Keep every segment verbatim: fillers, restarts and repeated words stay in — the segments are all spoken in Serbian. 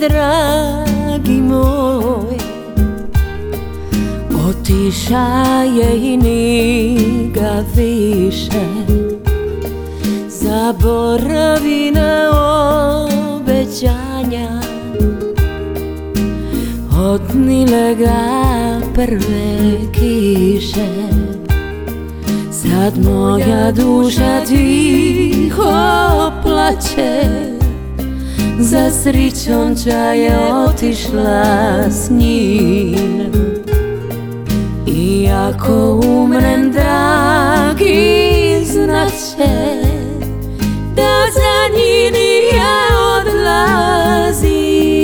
dragi moj, otiša je i ni ga više. Zaboravi na obećanja, odnile ga prve kiše. Sad moja duša tiho plače, za srićom je otišla s njim. I ako umrem, dragi, znaće da za njim ja odlazim.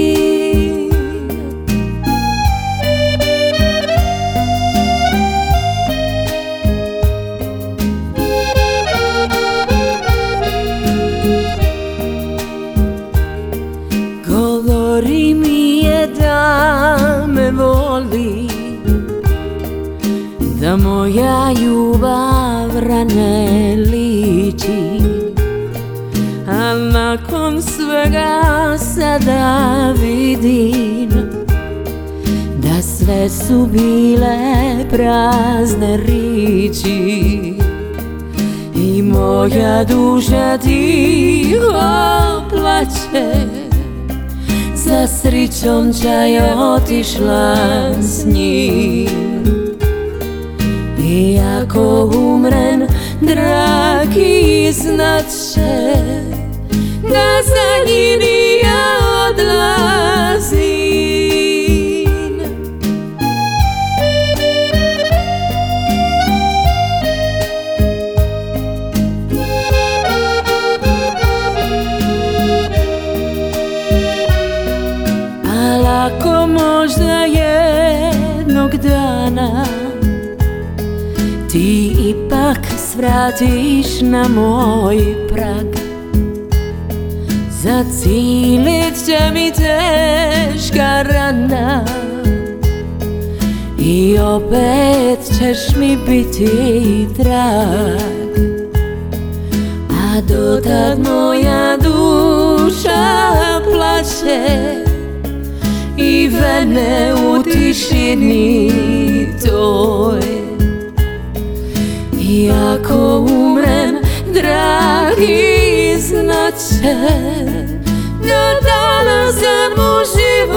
Govori mi je da me voli, da moja ljubav rane liči. A nakon svega sada vidim da sve su bile prazne riči. I moja duša tiho plače, za srićom je otišla s njim. I ako umrem, dragi, znaće da za njim ja odlazim. Al ako možda jednog dana ti ipak svratiš na moj prag, zacilit će mi teška rana i opet ćeš mi biti drag. A dotad moja duša plače i vene u tišini toj. I ako umrem, dragi, znaće da danas sam u životu